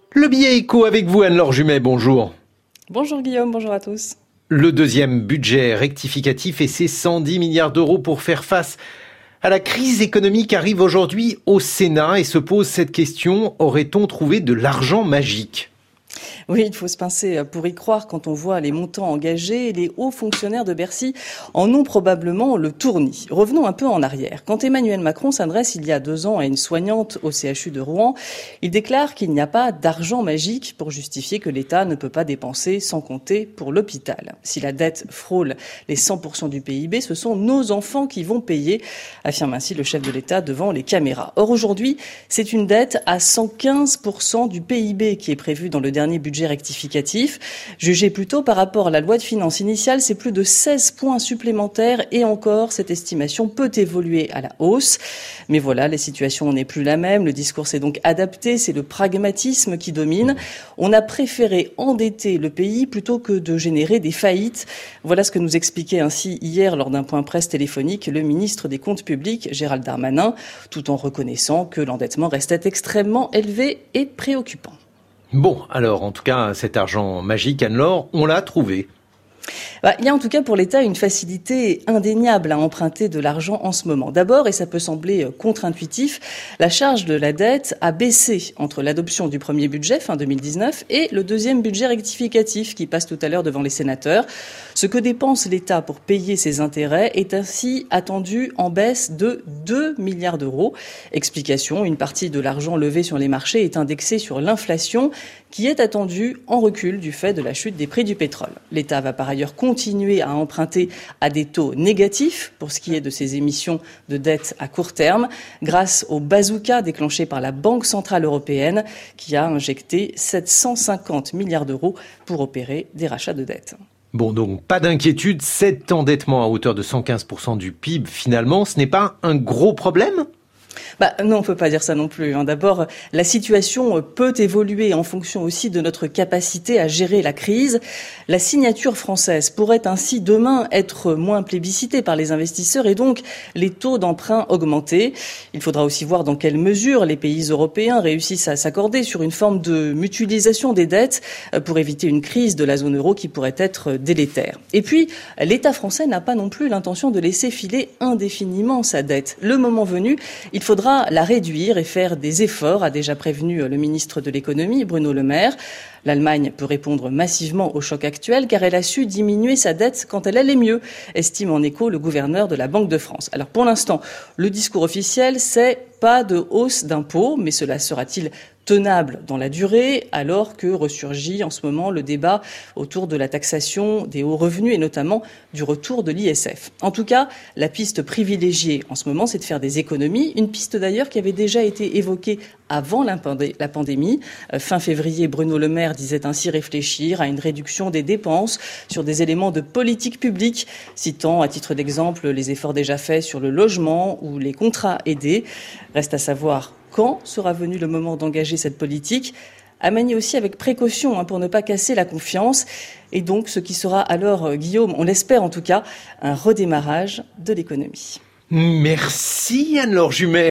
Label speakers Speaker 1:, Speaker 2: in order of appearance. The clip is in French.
Speaker 1: Le billet éco avec vous, Anne-Laure Jumet, bonjour.
Speaker 2: Bonjour Guillaume, bonjour à tous.
Speaker 1: Le deuxième budget rectificatif et ses 110 milliards d'euros pour faire face à la crise économique arrive aujourd'hui au Sénat et se pose cette question, aurait-on trouvé de l'argent magique ?
Speaker 2: Oui, il faut se pincer pour y croire quand on voit les montants engagés. Les hauts fonctionnaires de Bercy en ont probablement le tournis. Revenons un peu en arrière. Quand Emmanuel Macron s'adresse il y a 2 ans à une soignante au CHU de Rouen, il déclare qu'il n'y a pas d'argent magique pour justifier que l'État ne peut pas dépenser sans compter pour l'hôpital. Si la dette frôle les 100% du PIB, ce sont nos enfants qui vont payer, affirme ainsi le chef de l'État devant les caméras. Or aujourd'hui, c'est une dette à 115% du PIB qui est prévue dans le dernier budget rectificatif. Jugé plutôt par rapport à la loi de finances initiale, c'est plus de 16 points supplémentaires et encore, cette estimation peut évoluer à la hausse. Mais voilà, la situation n'est plus la même. Le discours s'est donc adapté. C'est le pragmatisme qui domine. On a préféré endetter le pays plutôt que de générer des faillites. Voilà ce que nous expliquait ainsi hier lors d'un point presse téléphonique le ministre des Comptes publics, Gérald Darmanin, tout en reconnaissant que l'endettement restait extrêmement élevé et préoccupant.
Speaker 1: Bon, alors en tout cas, cet argent magique, Anne-Laure, on l'a trouvé.
Speaker 2: Il y a en tout cas pour l'État une facilité indéniable à emprunter de l'argent en ce moment. D'abord, et ça peut sembler contre-intuitif, la charge de la dette a baissé entre l'adoption du premier budget fin 2019 et le deuxième budget rectificatif qui passe tout à l'heure devant les sénateurs. Ce que dépense l'État pour payer ses intérêts est ainsi attendu en baisse de 2 milliards d'euros. Explication, une partie de l'argent levé sur les marchés est indexée sur l'inflation qui est attendue en recul du fait de la chute des prix du pétrole. L'État va par ailleurs continuer à emprunter à des taux négatifs pour ce qui est de ses émissions de dette à court terme, grâce au bazooka déclenché par la Banque centrale européenne qui a injecté 750 milliards d'euros pour opérer des rachats de dettes.
Speaker 1: Bon, donc pas d'inquiétude, cet endettement à hauteur de 115% du PIB, finalement, ce n'est pas un gros problème ?
Speaker 2: Non, on peut pas dire ça non plus. D'abord, la situation peut évoluer en fonction aussi de notre capacité à gérer la crise. La signature française pourrait ainsi demain être moins plébiscitée par les investisseurs et donc les taux d'emprunt augmenter. Il faudra aussi voir dans quelle mesure les pays européens réussissent à s'accorder sur une forme de mutualisation des dettes pour éviter une crise de la zone euro qui pourrait être délétère. Et puis, l'État français n'a pas non plus l'intention de laisser filer indéfiniment sa dette. Le moment venu, il faudra la réduire et faire des efforts, a déjà prévenu le ministre de l'économie, Bruno Le Maire. L'Allemagne peut répondre massivement au choc actuel car elle a su diminuer sa dette quand elle allait mieux, estime en écho le gouverneur de la Banque de France. Alors pour l'instant, le discours officiel, c'est pas de hausse d'impôts, mais cela sera-t-il tenable dans la durée, alors que ressurgit en ce moment le débat autour de la taxation des hauts revenus et notamment du retour de l'ISF. En tout cas, la piste privilégiée en ce moment, c'est de faire des économies, une piste d'ailleurs qui avait déjà été évoquée avant la pandémie. Fin février, Bruno Le Maire disait ainsi réfléchir à une réduction des dépenses sur des éléments de politique publique, citant à titre d'exemple les efforts déjà faits sur le logement ou les contrats aidés. Reste à savoir quand sera venu le moment d'engager cette politique, à manier aussi avec précaution pour ne pas casser la confiance. Et donc ce qui sera alors, Guillaume, on l'espère en tout cas, un redémarrage de l'économie.
Speaker 1: Merci Anne-Laure Jumet.